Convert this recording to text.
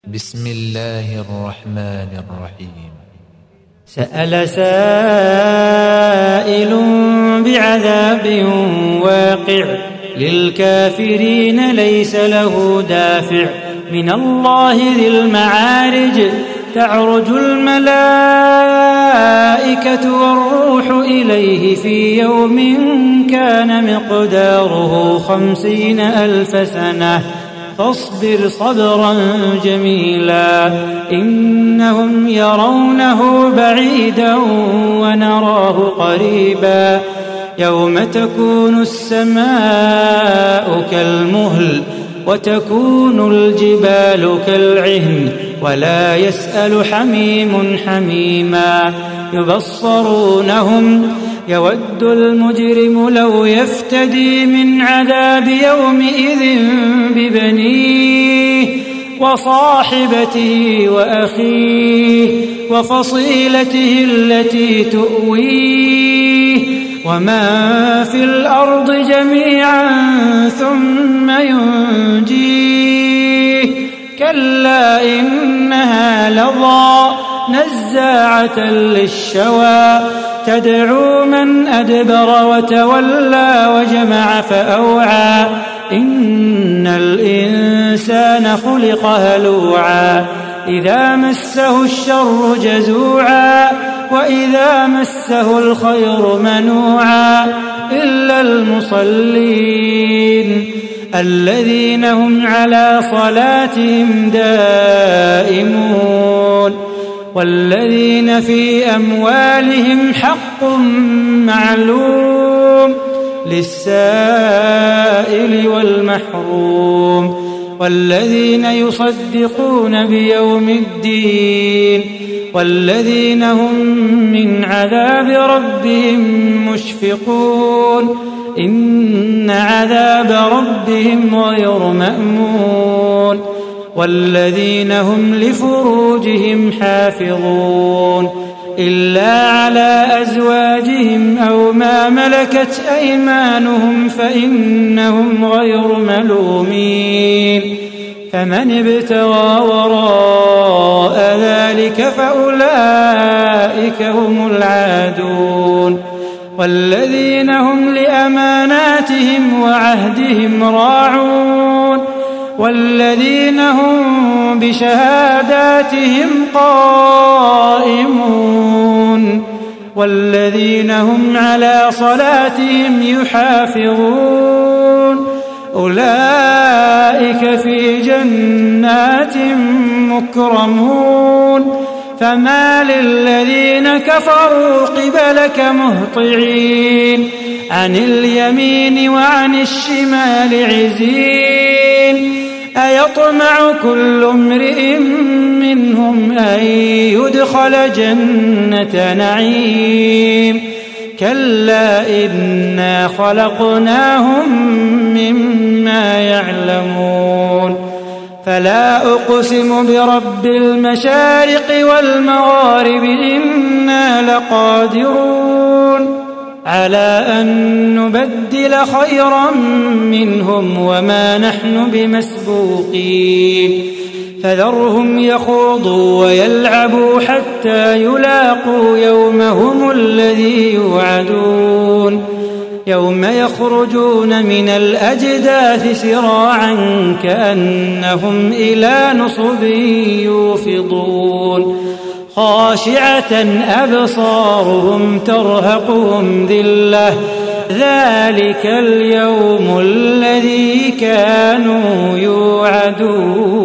بسم الله الرحمن الرحيم. سأل سائل بعذاب واقع للكافرين ليس له دافع من الله ذي المعارج تعرج الملائكة والروح إليه في يوم كان مقداره 50,000 سنة فاصبر صبرا جميلا إنهم يرونه بعيدا ونراه قريبا يوم تكون السماء كالمهل وتكون الجبال كالعهن ولا يسأل حميم حميما يبصرونهم يود المجرم لو يفتدي من عذاب يومئذ ببنيه وصاحبته وأخيه وفصيلته التي تؤويه ومن في الأرض جميعا ثم ينجيه كلا إنها لظى نزاعة للشوى تدعو من أدبر وتولى وجمع فأوعى إن الإنسان خلق هلوعا إذا مسه الشر جزوعا وإذا مسه الخير منوعا إلا المصلين الذين هم على صلاتهم دائمون والذين في أموالهم حق معلوم للسائل والمحروم والذين يصدقون بيوم الدين والذين هم من عذاب ربهم مشفقون إن عذاب ربهم غير مأمون والذين هم لفروجهم حافظون إلا على أزواجهم أو ما ملكت أيمانهم فإنهم غير ملومين فمن ابتغى وراء ذلك فأولئك هم العادون والذين هم لأماناتهم وعهدهم راعون والذين هم بشهاداتهم قائمون والذين هم على صلاتهم يحافظون أولئك في جنات مكرمون فما للذين كفروا قبلك مهطعين عن اليمين وعن الشمال عزين أيطمع كل امرئ منهم أن يدخل جنة نعيم كلا إنا خلقناهم مما يعلمون فلا أقسم برب المشارق والمغارب إنا لقادرون على أن نبدل خيرا منهم وما نحن بمسبوقين فذرهم يخوضوا ويلعبوا حتى يلاقوا يومهم الذي يوعدون يوم يخرجون من الأجداث سراعا كأنهم إلى نصب يوفضون خاشعة أبصارهم ترهقهم ذلة ذلك اليوم الذي كانوا يوعدون